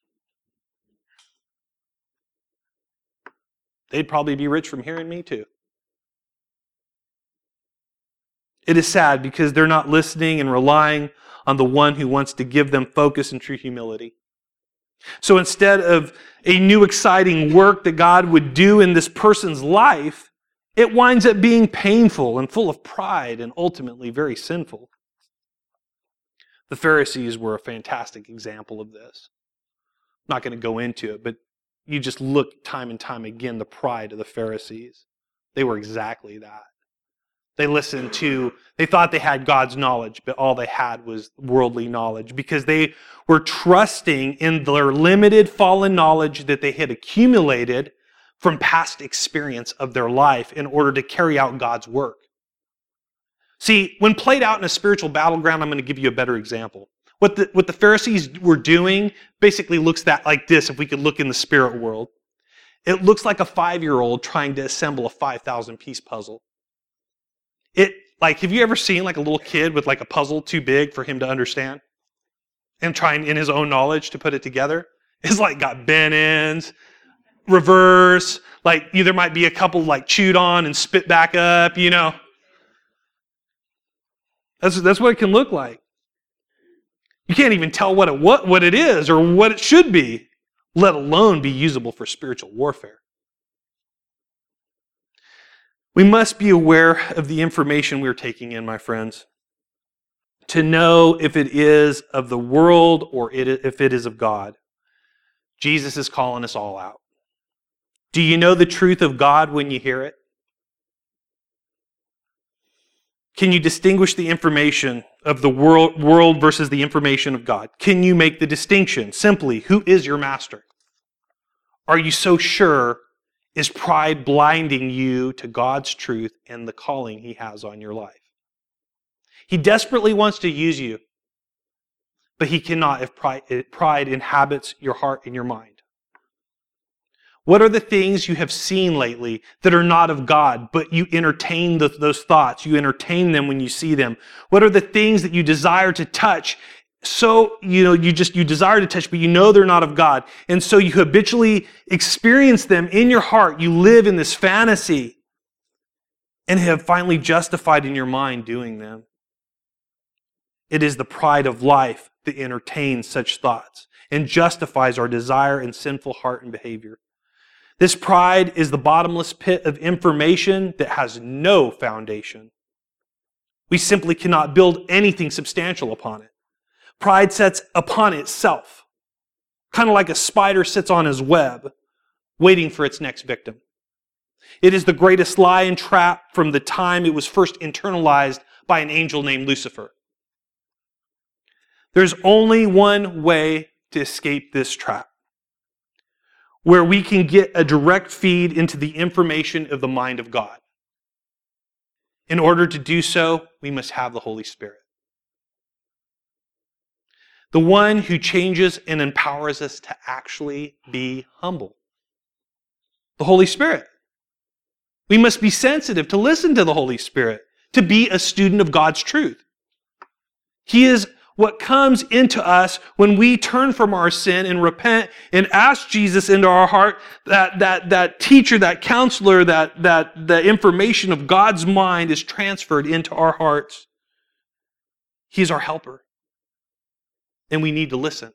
B: They'd probably be rich from hearing me too. It is sad because they're not listening and relying on the one who wants to give them focus and true humility. So instead of a new exciting work that God would do in this person's life, it winds up being painful and full of pride and ultimately very sinful. The Pharisees were a fantastic example of this. I'm not going to go into it, but you just look time and time again, the pride of the Pharisees. They were exactly that. They listened to, they thought they had God's knowledge, but all they had was worldly knowledge because they were trusting in their limited fallen knowledge that they had accumulated from past experience of their life in order to carry out God's work. See, when played out in a spiritual battleground, I'm going to give you a better example. What the, what the Pharisees were doing basically looks that like this, if we could look in the spirit world. It looks like a five-year-old trying to assemble a five thousand piece puzzle. It, like, have you ever seen like a little kid with like a puzzle too big for him to understand? And trying in his own knowledge to put it together? It's like got bent ends, reverse, like there might be a couple like chewed on and spit back up, you know. That's, that's what it can look like. You can't even tell what it, what, what it is or what it should be, let alone be usable for spiritual warfare. We must be aware of the information we're taking in, my friends, to know if it is of the world or it, if it is of God. Jesus is calling us all out. Do you know the truth of God when you hear it? Can you distinguish the information of the world, world versus the information of God? Can you make the distinction? Simply, who is your master? Are you so sure? Is pride blinding you to God's truth and the calling He has on your life? He desperately wants to use you, but He cannot if pride, if pride inhabits your heart and your mind. What are the things you have seen lately that are not of God, but you entertain the, those thoughts? You entertain them when you see them. What are the things that you desire to touch? So, you know, you just, you desire to touch, but you know they're not of God. And so you habitually experience them in your heart. You live in this fantasy and have finally justified in your mind doing them. It is the pride of life that entertains such thoughts and justifies our desire and sinful heart and behavior. This pride is the bottomless pit of information that has no foundation. We simply cannot build anything substantial upon it. Pride sets upon itself, kind of like a spider sits on his web, waiting for its next victim. It is the greatest lie and trap from the time it was first internalized by an angel named Lucifer. There's only one way to escape this trap, where we can get a direct feed into the information of the mind of God. In order to do so, we must have the Holy Spirit. The one who changes and empowers us to actually be humble. The Holy Spirit. We must be sensitive to listen to the Holy Spirit, to be a student of God's truth. He is what comes into us when we turn from our sin and repent and ask Jesus into our heart, that, that, that teacher, that counselor, that, that the information of God's mind is transferred into our hearts. He's our helper. And we need to listen.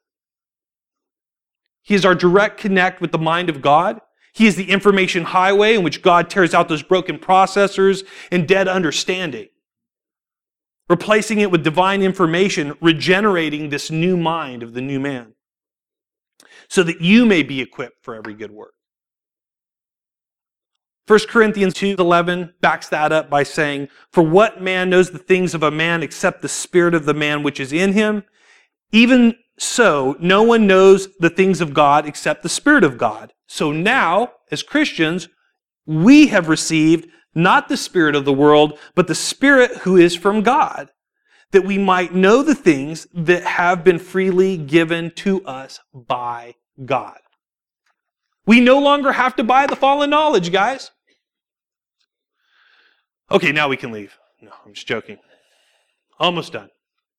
B: He is our direct connect with the mind of God. He is the information highway in which God tears out those broken processors and dead understanding, replacing it with divine information, regenerating this new mind of the new man, so that you may be equipped for every good work. First Corinthians two eleven backs that up by saying, "For what man knows the things of a man except the spirit of the man which is in him? Even so, no one knows the things of God except the Spirit of God. So now, as Christians, we have received not the spirit of the world, but the Spirit who is from God, that we might know the things that have been freely given to us by God." We no longer have to buy the fallen knowledge, guys. Okay, now we can leave. No, I'm just joking. Almost done.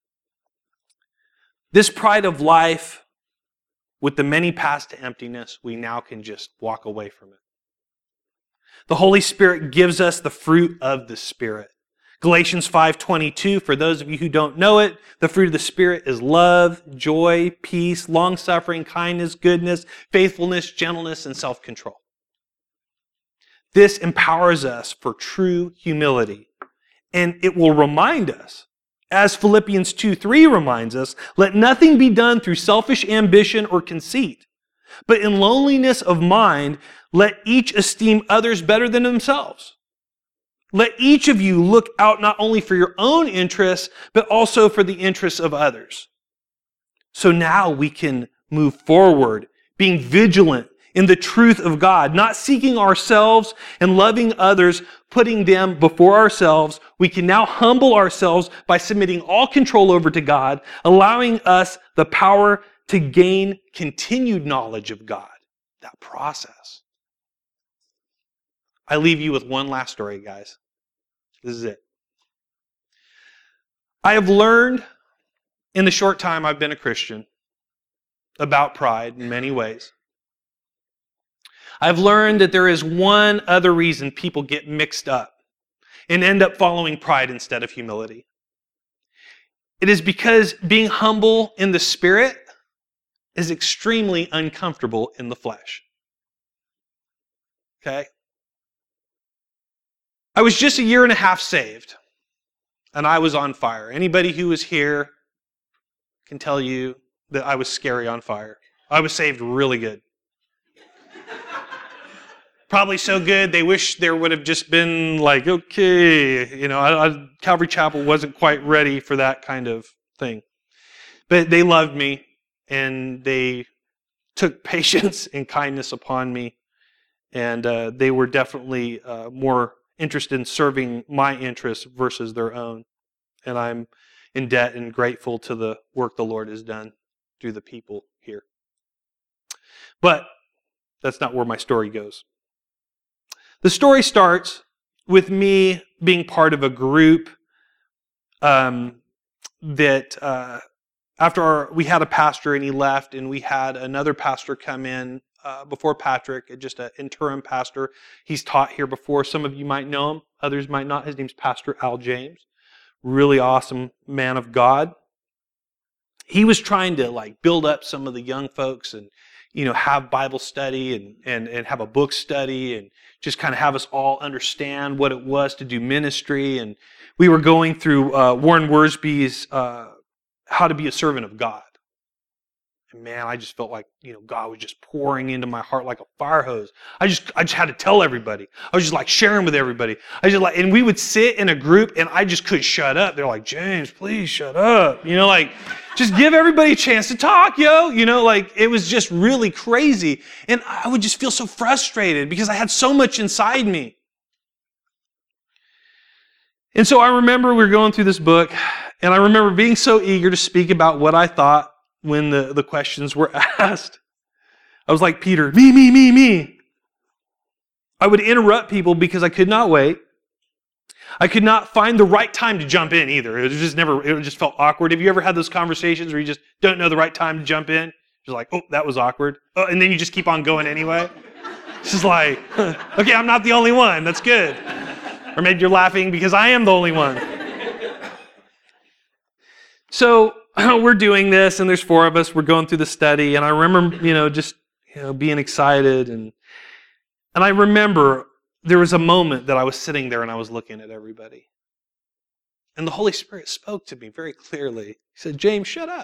B: This pride of life, with the many paths to emptiness, we now can just walk away from it. The Holy Spirit gives us the fruit of the Spirit. Galatians five twenty-two, for those of you who don't know it, the fruit of the Spirit is love, joy, peace, long-suffering, kindness, goodness, faithfulness, gentleness, and self-control. This empowers us for true humility. And it will remind us, as Philippians two three reminds us, let nothing be done through selfish ambition or conceit, but in loneliness of mind, let each esteem others better than themselves. Let each of you look out not only for your own interests, but also for the interests of others. So now we can move forward, being vigilant in the truth of God, not seeking ourselves and loving others, putting them before ourselves. We can now humble ourselves by submitting all control over to God, allowing us the power to gain continued knowledge of God. That process. I leave you with one last story, guys. This is it. I have learned in the short time I've been a Christian about pride in many ways. I've learned that there is one other reason people get mixed up and end up following pride instead of humility. It is because being humble in the spirit is extremely uncomfortable in the flesh. Okay? I was just a year and a half saved, and I was on fire. Anybody who was here can tell you that I was scary on fire. I was saved really good. Probably so good, they wish there would have just been like, okay, you know, I, I, Calvary Chapel wasn't quite ready for that kind of thing. But they loved me, and they took patience and kindness upon me, and uh, they were definitely uh, more interested in serving my interests versus their own. And I'm in debt and grateful to the work the Lord has done through the people here. But that's not where my story goes. The story starts with me being part of a group um, that uh, after our, we had a pastor and he left, and we had another pastor come in uh, before Patrick, just an interim pastor. He's taught here before. Some of you might know him. Others might not. His name's Pastor Al James. Really awesome man of God. He was trying to like build up some of the young folks and, you know, have Bible study and, and, and have a book study and just kind of have us all understand what it was to do ministry. And we were going through uh, Warren Wiersbe's uh, How to Be a Servant of God. And man, I just felt like, you know, God was just pouring into my heart like a fire hose. I just, I just had to tell everybody. I was just like sharing with everybody. I just like, and we would sit in a group and I just couldn't shut up. They're like, James, please shut up. You know, like, just give everybody a chance to talk, yo. You know, like, it was just really crazy. And I would just feel so frustrated because I had so much inside me. And so I remember we were going through this book, and I remember being so eager to speak about what I thought when the, the questions were asked. I was like, Peter, me, me, me, me. I would interrupt people because I could not wait. I could not find the right time to jump in either. It just never, it just felt awkward. Have you ever had those conversations where you just don't know the right time to jump in? You're like, oh, that was awkward. Oh, and then you just keep on going anyway. It's just like, okay, I'm not the only one. That's good. Or maybe you're laughing because I am the only one. So we're doing this, and there's four of us. We're going through the study, and I remember, you know, just you know, being excited, and and I remember there was a moment that I was sitting there and I was looking at everybody, and the Holy Spirit spoke to me very clearly. He said, "James, shut up,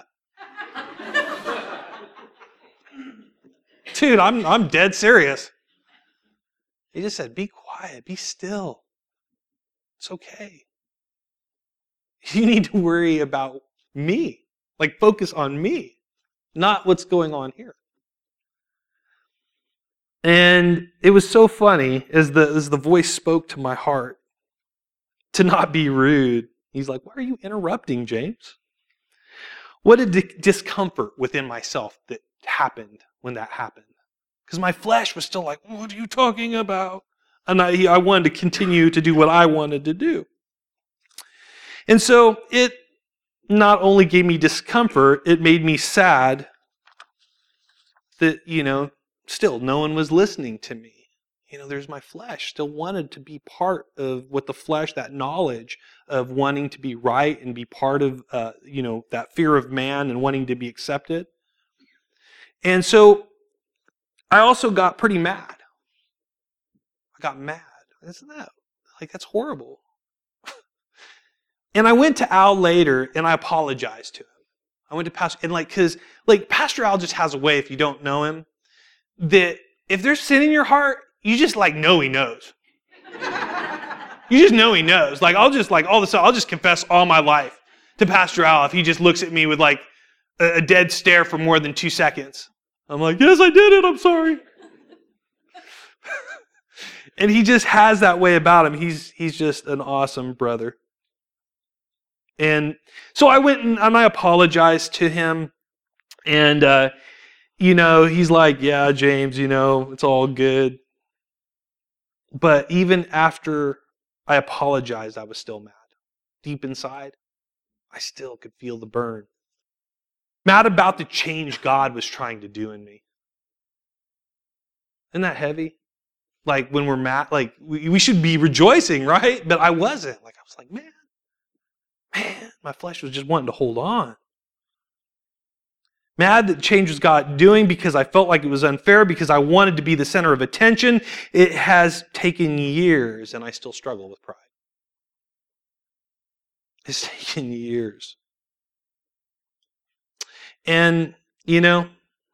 B: dude. I'm I'm dead serious." He just said, "Be quiet, be still. It's okay. You need to worry about me." Like, focus on me, not what's going on here. And it was so funny as the, as the voice spoke to my heart to not be rude. He's like, why are you interrupting, James? What a di- discomfort within myself that happened when that happened. Because my flesh was still like, what are you talking about? And I, I wanted to continue to do what I wanted to do. And so it not only gave me discomfort, it made me sad that, you know, still no one was listening to me. You know, there's my flesh. Still wanted to be part of what the flesh, that knowledge of wanting to be right and be part of, uh, you know, that fear of man and wanting to be accepted. And so I also got pretty mad. I got mad. Isn't that, like, that's horrible. And I went to Al later and I apologized to him. I went to Pastor, and like, cause like Pastor Al just has a way, if you don't know him, that if there's sin in your heart, you just like know he knows. You just know he knows. Like, I'll just like, all of a sudden, I'll just confess all my life to Pastor Al if he just looks at me with like a, a dead stare for more than two seconds. I'm like, yes, I did it. I'm sorry. And he just has that way about him. He's, he's just an awesome brother. And so I went and, and I apologized to him. And, uh, you know, he's like, yeah, James, you know, it's all good. But even after I apologized, I was still mad. Deep inside, I still could feel the burn. Mad about the change God was trying to do in me. Isn't that heavy? Like when we're mad, like we, we should be rejoicing, right? But I wasn't. Like I was like, man, man, my flesh was just wanting to hold on. Mad that change was God doing because I felt like it was unfair, because I wanted to be the center of attention. It has taken years, and I still struggle with pride. It's taken years. And, you know,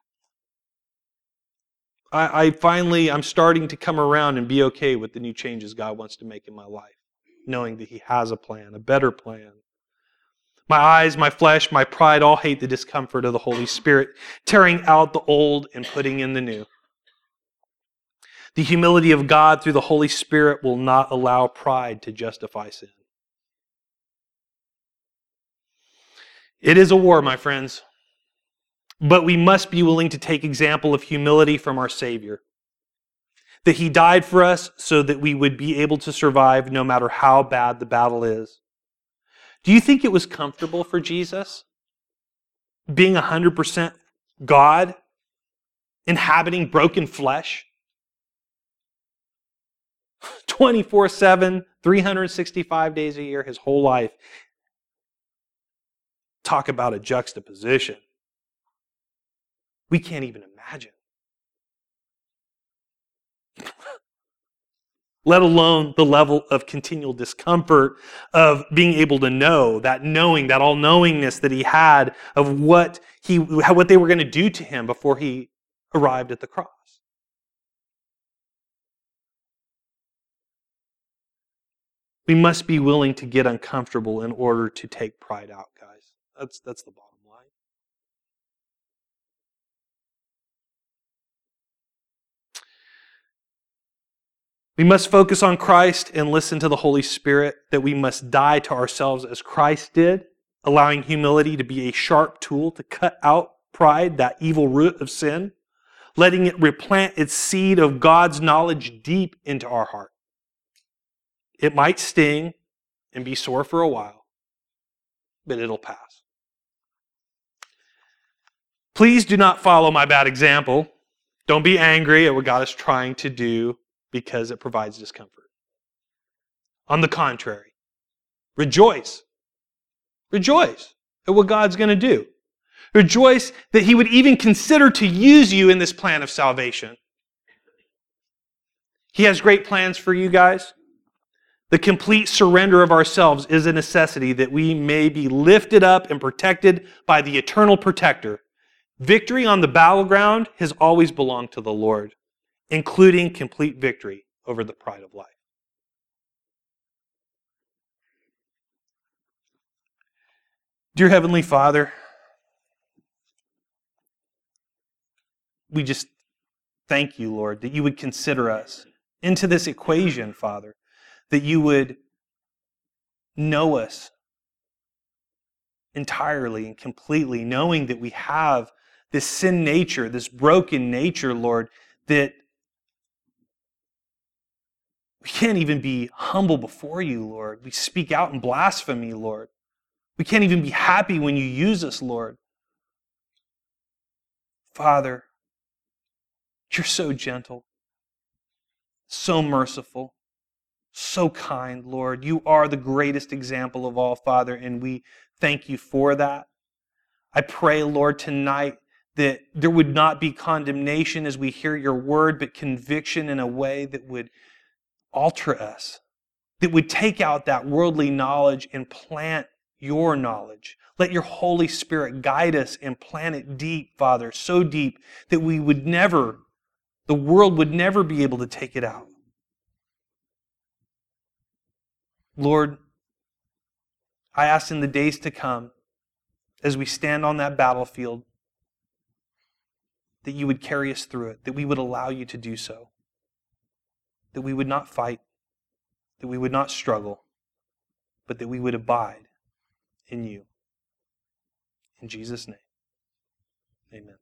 B: I, I finally, I'm starting to come around and be okay with the new changes God wants to make in my life, knowing that He has a plan, a better plan. My eyes, my flesh, my pride all hate the discomfort of the Holy Spirit, tearing out the old and putting in the new. The humility of God through the Holy Spirit will not allow pride to justify sin. It is a war, my friends, but we must be willing to take example of humility from our Savior. That He died for us so that we would be able to survive no matter how bad the battle is. Do you think it was comfortable for Jesus being one hundred percent God, inhabiting broken flesh? twenty-four seven, three hundred sixty-five days a year, His whole life. Talk about a juxtaposition. We can't even imagine. Let alone the level of continual discomfort of being able to know, that knowing, that all-knowingness that He had of what he, what they were going to do to Him before He arrived at the cross. We must be willing to get uncomfortable in order to take pride out, guys. That's, that's the bottom line. We must focus on Christ and listen to the Holy Spirit, that we must die to ourselves as Christ did, allowing humility to be a sharp tool to cut out pride, that evil root of sin, letting it replant its seed of God's knowledge deep into our heart. It might sting and be sore for a while, but it'll pass. Please do not follow my bad example. Don't be angry at what God is trying to do because it provides discomfort. On the contrary, rejoice. Rejoice at what God's going to do. Rejoice that He would even consider to use you in this plan of salvation. He has great plans for you guys. The complete surrender of ourselves is a necessity that we may be lifted up and protected by the eternal protector. Victory on the battleground has always belonged to the Lord, including complete victory over the pride of life. Dear Heavenly Father, we just thank You, Lord, that You would consider us into this equation, Father, that You would know us entirely and completely, knowing that we have this sin nature, this broken nature, Lord, that we can't even be humble before You, Lord. We speak out in blasphemy, Lord. We can't even be happy when You use us, Lord. Father, You're so gentle, so merciful, so kind, Lord. You are the greatest example of all, Father, and we thank you for that. I pray, Lord, tonight that there would not be condemnation as we hear your word, but conviction in a way that would alter us, that would take out that worldly knowledge and plant your knowledge. Let your Holy Spirit guide us and plant it deep, Father, so deep that we would never, the world would never be able to take it out. Lord, I ask in the days to come, as we stand on that battlefield, that you would carry us through it, that we would allow you to do so, that we would not fight, that we would not struggle, but that we would abide in you. In Jesus' name, amen.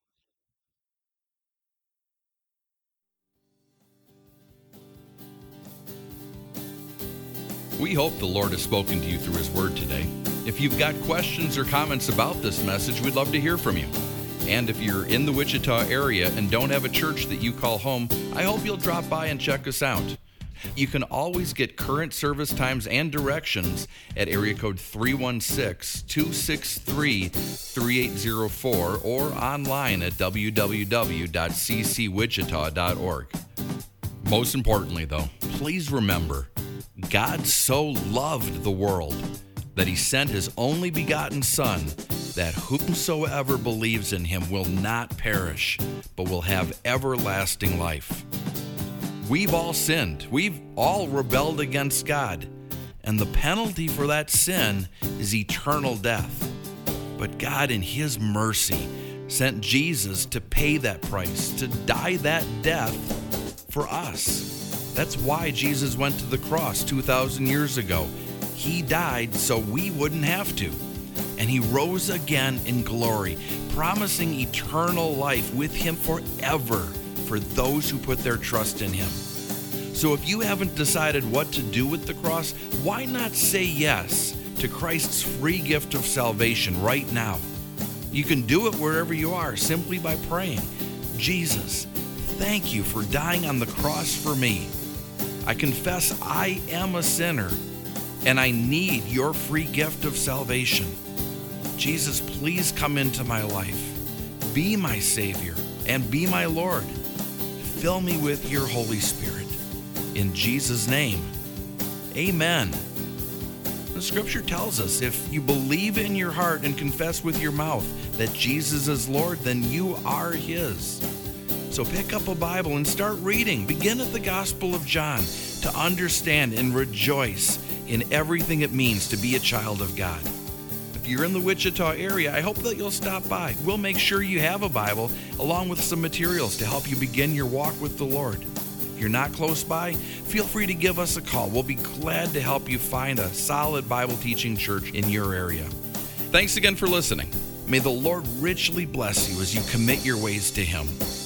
A: We hope the Lord has spoken to you through His Word today. If you've got questions or comments about this message, we'd love to hear from you. And if you're in the Wichita area and don't have a church that you call home, I hope you'll drop by and check us out. You can always get current service times and directions at area code three one six, two six three, three eight zero four or online at w w w dot c c wichita dot org. Most importantly, though, please remember, God so loved the world that He sent His only begotten Son, that whomsoever believes in Him will not perish, but will have everlasting life. We've all sinned. We've all rebelled against God. And the penalty for that sin is eternal death. But God, in His mercy, sent Jesus to pay that price, to die that death for us. That's why Jesus went to the cross two thousand years ago. He died so we wouldn't have to. And He rose again in glory, promising eternal life with Him forever for those who put their trust in Him. So if you haven't decided what to do with the cross, why not say yes to Christ's free gift of salvation right now? You can do it wherever you are simply by praying, Jesus, thank you for dying on the cross for me. I confess I am a sinner and I need your free gift of salvation. Jesus, please come into my life. Be my Savior and be my Lord. Fill me with your Holy Spirit. In Jesus' name, amen. The Scripture tells us if you believe in your heart and confess with your mouth that Jesus is Lord, then you are His. So pick up a Bible and start reading. Begin at the Gospel of John to understand and rejoice in everything it means to be a child of God. If you're in the Wichita area, I hope that you'll stop by. We'll make sure you have a Bible along with some materials to help you begin your walk with the Lord. If you're not close by, feel free to give us a call. We'll be glad to help you find a solid Bible teaching church in your area. Thanks again for listening. May the Lord richly bless you as you commit your ways to Him.